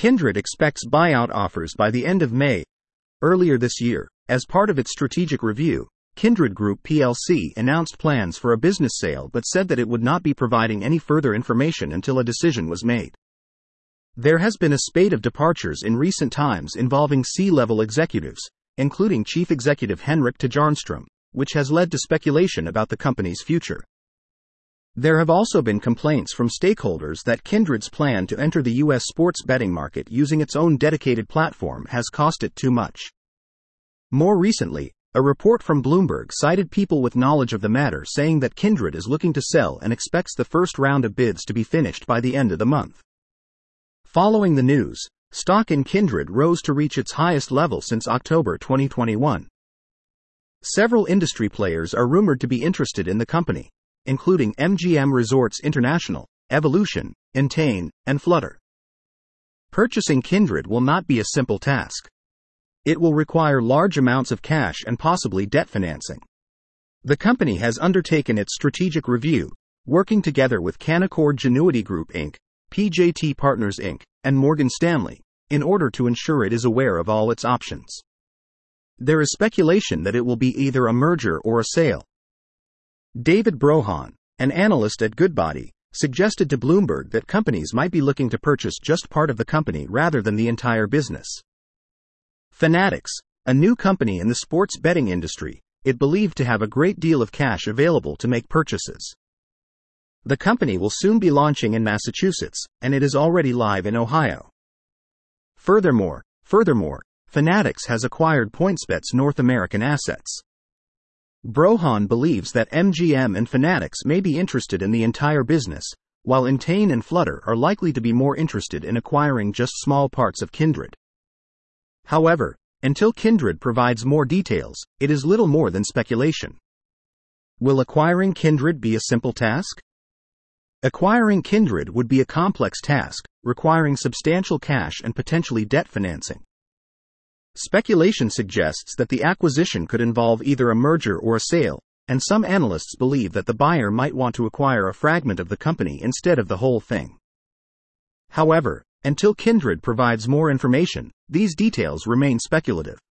Kindred expects buyout offers by the end of May. Earlier this year, as part of its strategic review, Kindred Group plc announced plans for a business sale but said that it would not be providing any further information until a decision was made. There has been a spate of departures in recent times involving C-level executives, including Chief Executive Henrik Tjärnström, which has led to speculation about the company's future. There have also been complaints from stakeholders that Kindred's plan to enter the U.S. sports betting market using its own dedicated platform has cost it too much. More recently, a report from Bloomberg cited people with knowledge of the matter saying that Kindred is looking to sell and expects the first round of bids to be finished by the end of the month. Following the news, stock in Kindred rose to reach its highest level since October 2021. Several industry players are rumored to be interested in the company, including MGM Resorts International, Evolution, Entain, and Flutter. Purchasing Kindred will not be a simple task. It will require large amounts of cash and possibly debt financing. The company has undertaken its strategic review, working together with Canaccord Genuity Group Inc., PJT Partners Inc., and Morgan Stanley, in order to ensure it is aware of all its options. There is speculation that it will be either a merger or a sale. David Brohan, an analyst at Goodbody, suggested to Bloomberg that companies might be looking to purchase just part of the company rather than the entire business. Fanatics, a new company in the sports betting industry, is believed to have a great deal of cash available to make purchases. The company will soon be launching in Massachusetts, and it is already live in Ohio. Furthermore, Fanatics has acquired PointsBet's North American assets. Brohan believes that MGM and Fanatics may be interested in the entire business, while Entain and Flutter are likely to be more interested in acquiring just small parts of Kindred. However, until Kindred provides more details, it is little more than speculation. Will acquiring Kindred be a simple task? Acquiring Kindred would be a complex task, requiring substantial cash and potentially debt financing. Speculation suggests that the acquisition could involve either a merger or a sale, and some analysts believe that the buyer might want to acquire a fragment of the company instead of the whole thing. However, until Kindred provides more information, these details remain speculative.